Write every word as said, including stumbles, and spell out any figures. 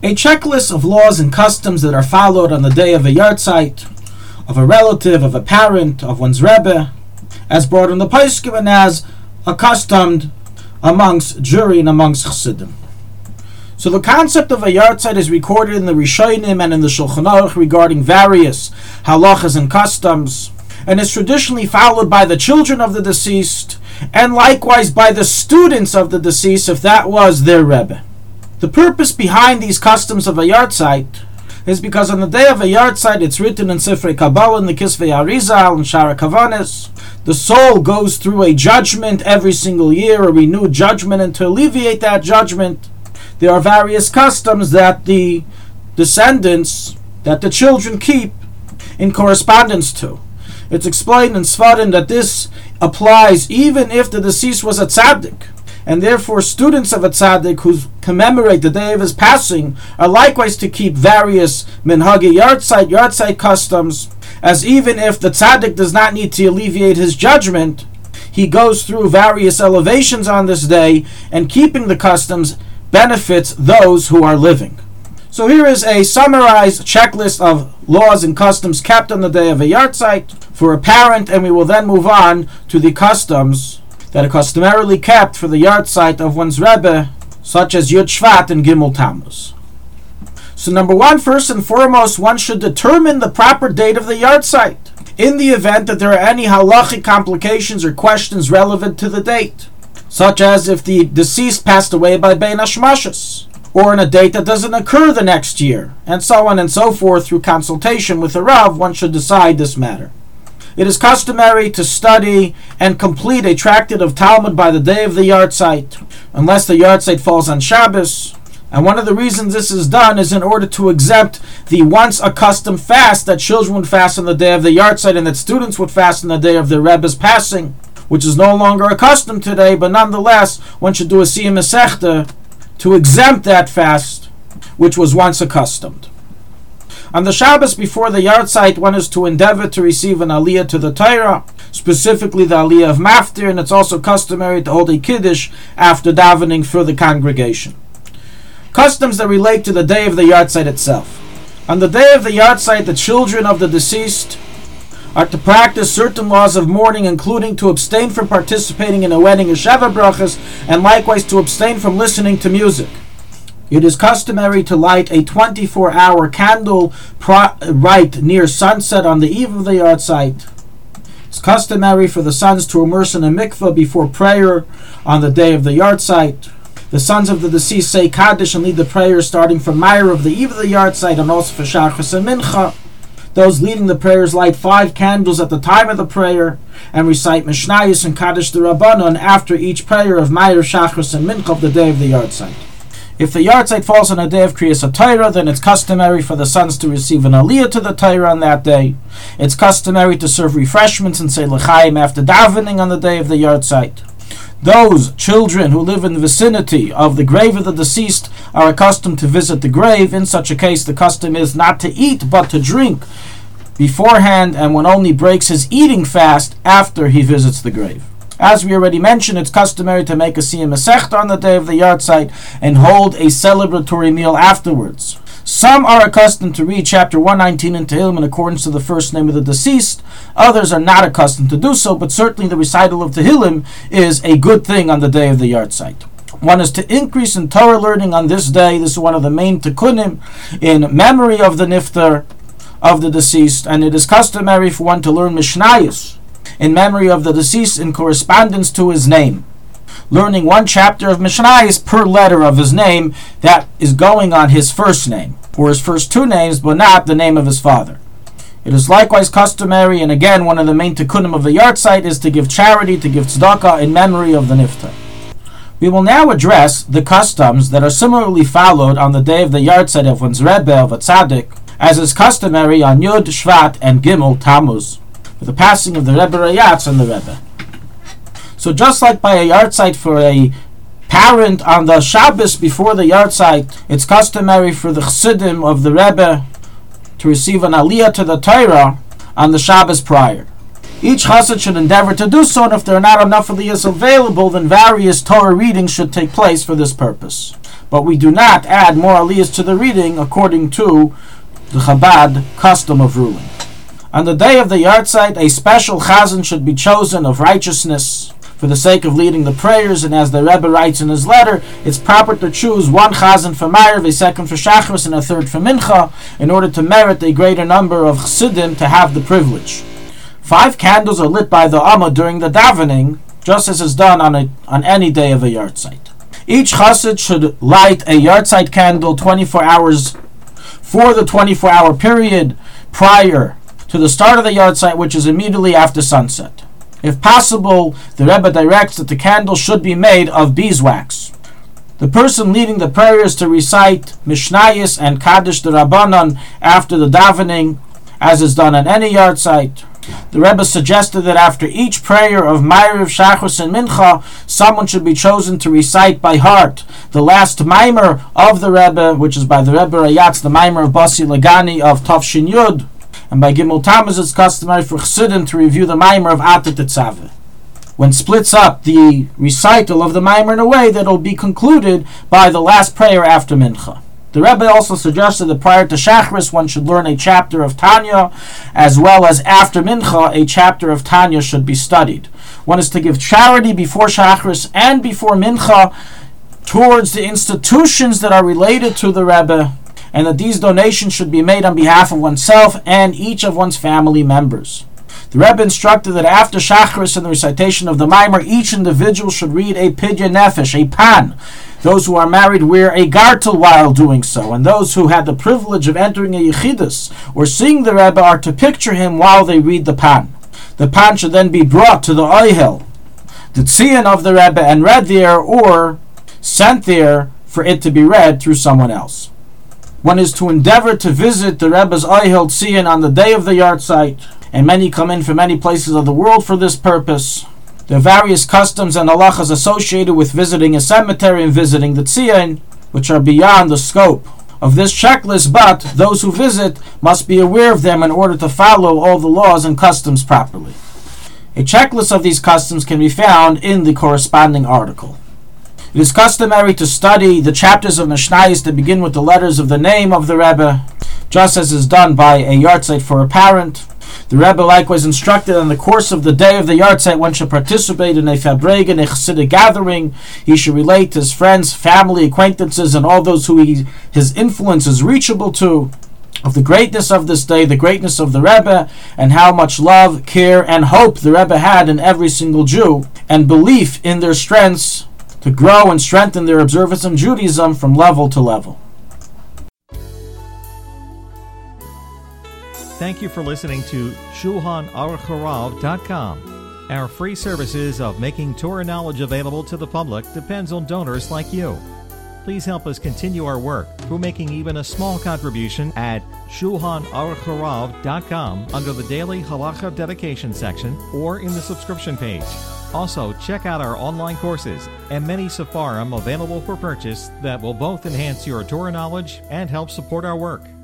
A checklist of laws and customs that are followed on the day of a yahrzeit, of a relative, of a parent, of one's Rebbe, as brought in the Poskim and as accustomed amongst jury and amongst Chassidim. So the concept of a yahrzeit is recorded in the Rishonim and in the Shulchan Aruch regarding various halachas and customs, and is traditionally followed by the children of the deceased, and likewise by the students of the deceased if that was their Rebbe. The purpose behind these customs of a yahrzeit is because on the day of a yahrzeit, it's written in Sifrei Kabbalah, in the Kisvei Arizal, and Shara Kavanis, the soul goes through a judgment every single year, a renewed judgment, and to alleviate that judgment, there are various customs that the descendants, that the children keep in correspondence to. It's explained in Sfarim that this applies even if the deceased was a tzaddik, and therefore students of a tzaddik who commemorate the day of his passing are likewise to keep various minhagi yahrzeit, yahrzeit customs, as even if the tzaddik does not need to alleviate his judgment, he goes through various elevations on this day, and keeping the customs benefits those who are living. So here is a summarized checklist of laws and customs kept on the day of a yahrzeit for a parent, and we will then move on to the customs that are customarily kept for the yahrzeit of one's Rebbe, such as Yud Shvat and Gimel Tammuz. So number one, first and foremost, one should determine the proper date of the yahrzeit, in the event that there are any halachic complications or questions relevant to the date, such as if the deceased passed away by Bein Hashmashos, or in a date that doesn't occur the next year, and so on and so forth. Through consultation with a Rav, one should decide this matter. It is customary to study and complete a tractate of Talmud by the day of the yahrzeit, unless the yahrzeit falls on Shabbos. And one of the reasons this is done is in order to exempt the once accustomed fast that children would fast on the day of the yahrzeit and that students would fast on the day of their Rebbe's passing, which is no longer accustomed today, but nonetheless one should do a Siyum Masechta to exempt that fast which was once accustomed. On the Shabbos before the yahrzeit, one is to endeavor to receive an aliyah to the Torah, specifically the aliyah of Maftir, and it's also customary to hold a kiddush after davening for the congregation. Customs that relate to the day of the yahrzeit itself. On the day of the yahrzeit, the children of the deceased are to practice certain laws of mourning, including to abstain from participating in a wedding or Sheva Brachas, and likewise to abstain from listening to music. It is customary to light a twenty-four hour candle pro- right near sunset on the eve of the yahrzeit. It's customary for the sons to immerse in a mikveh before prayer on the day of the yahrzeit. The sons of the deceased say Kaddish and lead the prayers starting from Meir of the eve of the yahrzeit, and also for Shachris and Mincha. Those leading the prayers light five candles at the time of the prayer and recite Mishnayos and Kaddish the Rabbanon after each prayer of Meir, Shachris, and Mincha of the day of the yahrzeit. If the yahrzeit falls on a day of Kriyas HaTorah, then it's customary for the sons to receive an aliyah to the Torah on that day. It's customary to serve refreshments and say l'chaim after davening on the day of the yahrzeit. Those children who live in the vicinity of the grave of the deceased are accustomed to visit the grave. In such a case, the custom is not to eat but to drink beforehand, and one only breaks his eating fast after he visits the grave. As we already mentioned, it's customary to make a Siyum Masechta on the day of the yahrzeit and hold a celebratory meal afterwards. Some are accustomed to read chapter one nineteen in Tehillim in accordance to the first name of the deceased. Others are not accustomed to do so, but certainly the recital of Tehillim is a good thing on the day of the yahrzeit. One is to increase in Torah learning on this day. This is one of the main tikkunim in memory of the niftar, of the deceased, and it is customary for one to learn Mishnayos in memory of the deceased in correspondence to his name, learning one chapter of Mishnayos per letter of his name that is going on his first name, or his first two names, but not the name of his father. It is likewise customary, and again one of the main tikkunim of the yahrzeit is to give charity, to give tzedakah in memory of the niftar. We will now address the customs that are similarly followed on the day of the yahrzeit of one's Rebbe, of a tzaddik, as is customary on Yud, Shvat, and Gimel Tammuz, for the passing of the Rebbe Rayatz and the Rebbe. So just like by a yahrzeit for a parent on the Shabbos before the yahrzeit, it's customary for the Chassidim of the Rebbe to receive an aliyah to the Torah on the Shabbos prior. Each chassid should endeavor to do so, and if there are not enough aliyahs available, then various Torah readings should take place for this purpose. but we do not add more aliyahs to the reading according to the Chabad custom of ruling. On the day of the yahrzeit, a special chazan should be chosen of righteousness for the sake of leading the prayers, and as the Rebbe writes in his letter, it's proper to choose one chazan for Ma'ariv, a second for Shachris, and a third for Mincha, in order to merit a greater number of chassidim to have the privilege. Five candles are lit by the Amma during the davening, just as is done on a, on any day of a yahrzeit. Each chassid should light a yahrzeit candle twenty-four hours for the twenty-four hour period prior to the start of the yahrzeit, which is immediately after sunset. If possible, the Rebbe directs that the candle should be made of beeswax. The person leading the prayers to recite Mishnayos and Kaddish D'Rabbanan after the davening, as is done at any yahrzeit. The Rebbe suggested that after each prayer of Ma'ariv, Shachris, and Mincha, someone should be chosen to recite by heart the last Maimer of the Rebbe, which is by the Rebbe Rayatz, the Maimer of Basi Lagani of Tafshin Yud, and by Gimel Tammuz it's customary for Chassidim to review the Maimer of Atat Tetzaveh. One splits up the recital of the Maimer in a way that will be concluded by the last prayer after Mincha. The Rebbe also suggested that prior to Shachris one should learn a chapter of Tanya, as well as after Mincha a chapter of Tanya should be studied. One is to give charity before Shachris and before Mincha towards the institutions that are related to the Rebbe, and that these donations should be made on behalf of oneself and each of one's family members. The Rebbe instructed that after Shachris and the recitation of the Maimer, each individual should read a Pidyon Nefesh, a pan. Those who are married wear a gartel while doing so, and those who had the privilege of entering a Yechidus or seeing the Rebbe are to picture him while they read the pan. The pan should then be brought to the Oihel, the Tzion of the Rebbe, and read there or sent there for it to be read through someone else. One is to endeavor to visit the Rebbe's Oihel Tzion on the day of the yahrzeit, and many come in from many places of the world for this purpose. There are various customs and halachas associated with visiting a cemetery and visiting the Tzion, which are beyond the scope of this checklist, but those who visit must be aware of them in order to follow all the laws and customs properly. A checklist of these customs can be found in the corresponding article. It is customary to study the chapters of Mishnayos to begin with the letters of the name of the Rebbe, just as is done by a yahrzeit for a parent. The Rebbe likewise instructed in the course of the day of the yahrzeit one should participate in a fabregan, a chassidic gathering. He should relate to his friends, family, acquaintances, and all those who he, his influence is reachable to, of the greatness of this day, the greatness of the Rebbe, and how much love, care, and hope the Rebbe had in every single Jew, and belief in their strengths to grow and strengthen their observance in Judaism from level to level. Thank you for listening to Shulchan Aruch Harav dot com. Our free services of making Torah knowledge available to the public depends on donors like you. Please help us continue our work through making even a small contribution at Shulchan Aruch Harav dot com under the Daily Halacha Dedication section or in the subscription page. Also, check out our online courses and many Sefarim available for purchase that will both enhance your Torah knowledge and help support our work.